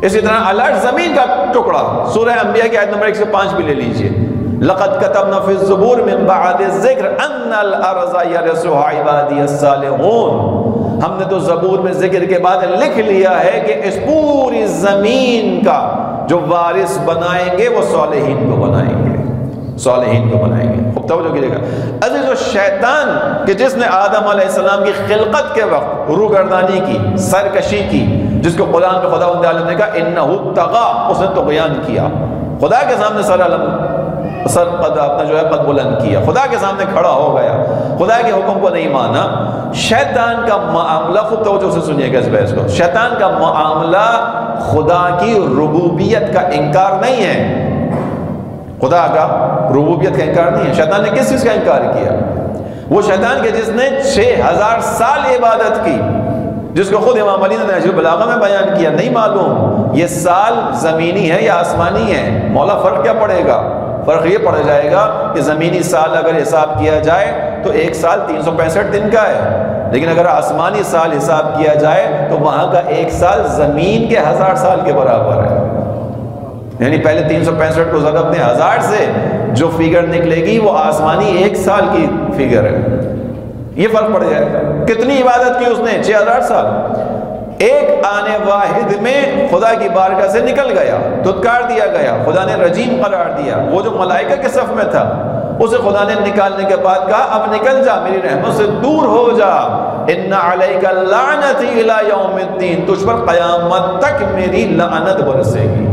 اسی طرح الرش زمین کا ٹکڑا، سورہ انبیاء کی آیت نمبر 105 بھی لے لیجئے، لقد كتبنا في الزبور من بعد الذکر ان الارض يرثها عبادی الصالحون، ہم نے تو زبور میں ذکر کے بعد لکھ لیا ہے کہ اس پوری زمین کا جو وارث بنائیں گے وہ صالحین کو بنائیں گے، صالحین کو بنائیں گے۔ خوب توجہ کیجیے گا عزیز، و شیطان کہ جس نے آدم علیہ السلام کی خلقت کے وقت روگردانی کی، سرکشی کی، جس کو قرآن میں خداوند عالم نے کہا انہ طغی، اس نے طغیان کیا، خدا کے سامنے سر قد اپنا جو ہے قد بلند کیا، خدا کے سامنے کھڑا ہو گیا، خدا کے حکم کو نہیں مانا۔ شیطان کا معاملہ، خوب توجہ سے سنیے گا اس بحث کو، شیطان کا معاملہ خدا کی ربوبیت کا انکار نہیں ہے، خدا کا ربوبیت کا انکار نہیں ہے۔ شیطان نے کس چیز کا انکار کیا؟ وہ شیطان کے جس نے 6000 سال عبادت کی، جس کو خود امام علی نے نہج البلاغہ میں بیان کیا، نہیں معلوم یہ سال زمینی ہے یا آسمانی ہے، مولا فرق کیا پڑے گا؟ فرق یہ پڑ جائے گا کہ زمینی سال اگر حساب کیا جائے تو ایک سال 365 دن کا ہے، لیکن اگر آسمانی سال حساب کیا جائے تو وہاں کا ایک سال زمین کے 1000 سال کے برابر ہے، یعنی پہلے 365 کو ضرب دیں 1000 سے، جو فگر نکلے گی وہ آسمانی ایک سال کی فگر ہے، یہ فرق پڑ جائے گا۔ کتنی عبادت کی اس نے؟ 6000 سال۔ ایک آنے واحد میں خدا کی بارگاہ سے نکل گیا، دھتکار دیا گیا، خدا نے رجیم قرار دیا، وہ جو ملائکہ کے صف میں تھا اسے خدا نے نکالنے کے بعد کہا اب نکل جا، میری رحمت سے دور ہو جا، ان علیک لعنتی الی یوم الدین، تجھ پر قیامت تک میری لعنت برسے گی،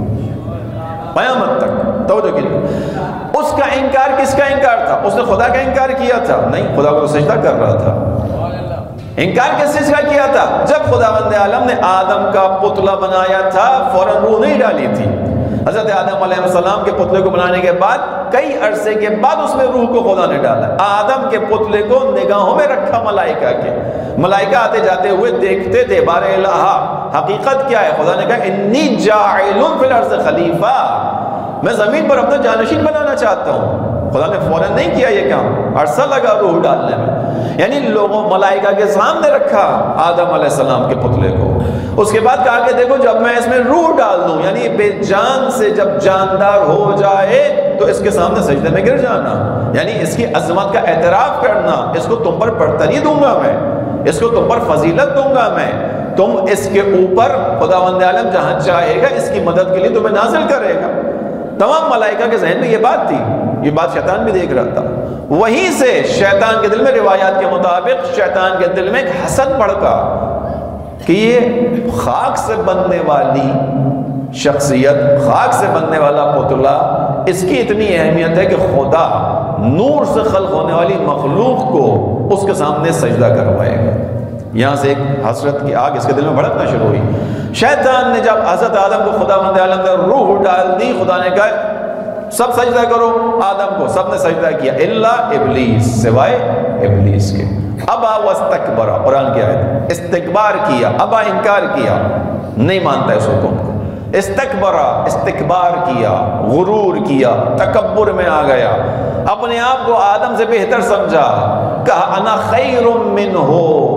قیامت تک۔ توجہ کیجیے، اس کا انکار کس کا انکار تھا؟ اس نے خدا کا انکار کیا تھا؟ نہیں، خدا کو سجدہ کر رہا تھا۔ انکار کس چیز کا کیا تھا؟ جب خداوند عالم نے آدم کا پتلا بنایا تھا فوراً روح نہیں ڈالی تھی، حضرت آدم علیہ السلام کے پتلے کو بنانے کے بعد کئی عرصے کے بعد اس میں روح کو خدا نے ڈالا۔ آدم کے پتلے کو نگاہوں میں رکھا ملائکہ کے، ملائکہ آتے جاتے ہوئے دیکھتے تھے، بار الہ حقیقت کیا ہے؟ خدا نے کہا انی جاعل فی الارض خلیفہ، میں زمین پر اپنا جانشین بنانا چاہتا ہوں۔ خدا نے فوراً نہیں کیا یہ کام، عرصہ لگا روح ڈالنے میں، یعنی لوگوں ملائکہ کے سامنے رکھا آدم علیہ السلام کے پتلے کو۔ اس کے بعد کہا کہ دیکھو جب میں اس میں روح ڈال دوں، یعنی بے جان سے جب جاندار ہو جائے تو اس کے سامنے سجدے میں گر جانا، یعنی اس کی عظمت کا اعتراف کرنا، اس کو تم پر برتری دوں گا میں، اس کو تم پر فضیلت دوں گا میں، تم اس کے اوپر خداوند عالم جہاں چاہے گا اس کی مدد کے لیے تمہیں نازل کرے گا۔ تمام ملائکہ کے ذہن میں یہ بات تھی، یہ بات شیطان بھی دیکھ رہا تھا۔ وہیں سے شیطان کے دل میں، روایات کے مطابق شیطان کے دل میں ایک حسد بڑھا کہ یہ خاک سے بننے والی شخصیت، خاک سے بننے والا پتلا، اس کی اتنی اہمیت ہے کہ خدا نور سے خلق ہونے والی مخلوق کو اس کے سامنے سجدہ کروائے گا۔ یہاں سے ایک حسرت کی آگ اس کے دل میں بھڑکنا شروع ہوئی۔ شیطان نے جب حضرت آدم کو خداوند عالم نے روح ڈال دی، خدا نے کہا سب سجدہ کرو آدم کو، سب نے سجدہ کیا الا ابلیس، سوائے ابلیس کے۔ ابا واستکبر، قرآن کی آیت، استکبار کیا، ابا انکار کیا، نہیں مانتا اس حکم کو، استکبر استکبار کیا، غرور کیا، تکبر میں آ گیا، اپنے آپ کو آدم سے بہتر سمجھا، کہا انا خیر منہ،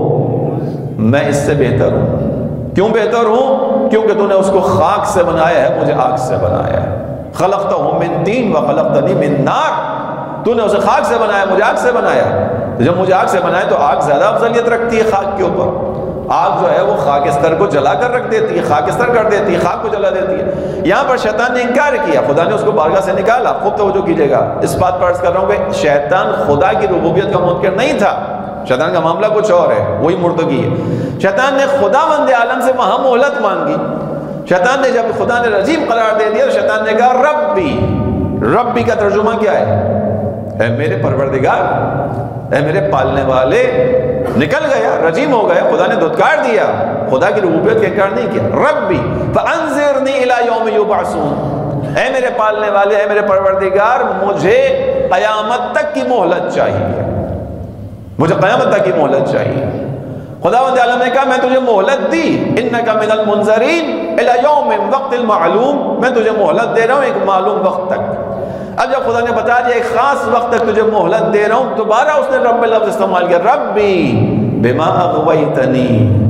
میں اس سے بہتر ہوں۔ کیوں بہتر ہوں؟ کیونکہ تو نے اس کو خاک سے بنایا ہے، مجھے آگ سے بنایا ہے۔ خلقتہ من طین وخلقتنی من نار، تو نے اسے خاک سے بنایا، مجھے آگ سے بنایا۔ جب مجھے آگ سے بنایا تو آگ زیادہ افضلیت رکھتی ہے خاک کے اوپر، آگ جو ہے وہ خاکستر کو جلا کر رکھ دیتی ہے، خاکستر کر دیتی ہے، خاک کو جلا دیتی ہے۔ یہاں پر شیطان نے انکار کیا، خدا نے اس کو بارگاہ سے نکالا۔ خوب توجہ کیجیے گا، اس بات پر عرض کر رہا ہوں کہ شیطان خدا کی ربوبیت کا منکر نہیں تھا، شیطان کا معاملہ کچھ اور ہے، وہی مردگی ہے۔ شیطان نے خداوند عالم سے وہاں مہلت مانگی، شیطان نے جب خدا نے رجیم قرار دے دیا تو شیطان نے کہا ربی، ربی کا ترجمہ کیا ہے؟ اے میرے پروردگار، اے میرے پالنے والے۔ نکل گیا، رجیم ہو گیا، خدا نے دھتکار دیا، خدا کی ربوبیت کا انکار نہیں کیا۔ ربی فانظرنی الی یوم یبعثون، اے میرے پالنے والے، اے میرے پروردگار، مجھے قیامت تک کی مہلت چاہیے، مجھے قیامت تک کی مہلت چاہیے۔ خداوند عالم نے کہا میں تجھے مہلت دی، انک من المنظرین الی یوم وقت المعلوم، میں تجھے مہلت دے رہا ہوں ایک معلوم وقت تک۔ اب جب خدا نے بتا دیا ایک خاص وقت تک تجھے مہلت دے رہا ہوں، دوبارہ اس نے رب لفظ استعمال کیا، ربی بما اغویتنی،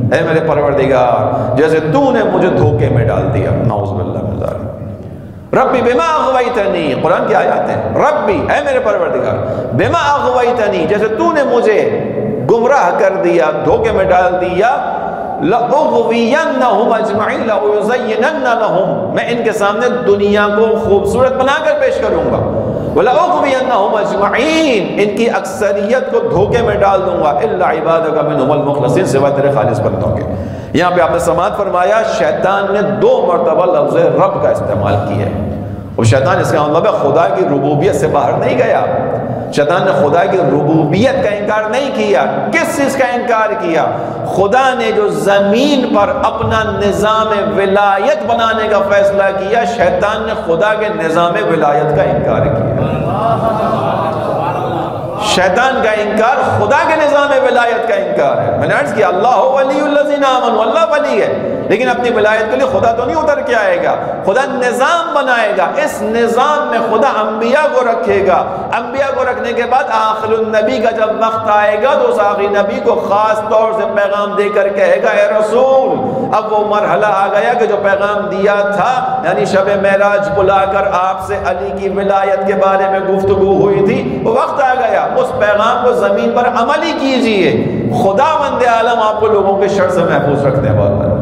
اے میرے پروردگار جیسے تو نے مجھے دھوکے میں ڈال دیا. نعوذ باللہ من ذالک. ربی بما اغویتنی، قرآن کی آیات ہیں. ربی اے میرے پروردگار، بما اغویتنی جیسے تو نے مجھے گمراہ کر دیا، دھوکے میں ڈال دیا. لَأُغْوِيَنَّهُمْ أَجْمَعِينَ لَأُزَيِّنَنَّ لَهُمْ، میں ان کے سامنے دنیا کو خوبصورت بنا کر پیش کروں گا. وَلَأُغْوِيَنَّهُمْ أَجْمَعِينَ، ان کی اکثریت کو دھوکے میں ڈال دوں گا. إِلَّا عِبَادَكَ مِنْهُمُ الْمُخْلَصِينَ، سوائے تیرے خالص بندوں کے. یہاں پہ آپ نے سماعت فرمایا شیطان نے 2 مرتبہ لفظ رب کا استعمال کیا ہے. اور شیطان اس کا مطلب ہے خدا کی ربوبیت سے باہر نہیں گیا. شیطان نے خدا کی ربوبیت کا انکار نہیں کیا. کس چیز کا انکار کیا؟ خدا نے جو زمین پر اپنا نظام ولایت بنانے کا فیصلہ کیا، شیطان نے خدا کے نظام ولایت کا انکار کیا. شیطان کا انکار خدا کے نظام ولایت کا انکار ہے. میں نے عرض کیا اللہ ولی الذین آمنوا، اللہ ولی ہے، لیکن اپنی ولایت کے لیے خدا تو نہیں اتر کے آئے گا. خدا نظام بنائے گا، اس نظام میں خدا انبیاء کو رکھے گا. انبیاء کو رکھنے کے بعد آخر النبی کا جب وقت آئے گا تو اس آخری نبی کو خاص طور سے پیغام دے کر کہے گا اے رسول. اب وہ مرحلہ آ گیا کہ جو پیغام دیا تھا، یعنی شب معراج بلا کر آپ سے علی کی ولایت کے بارے میں گفتگو ہوئی تھی، وہ وقت آ گیا. اس پیغام کو زمین پر عملی کیجئے. خدا بند عالم آپ کو لوگوں کے شر سے محفوظ رکھنے والا ہے.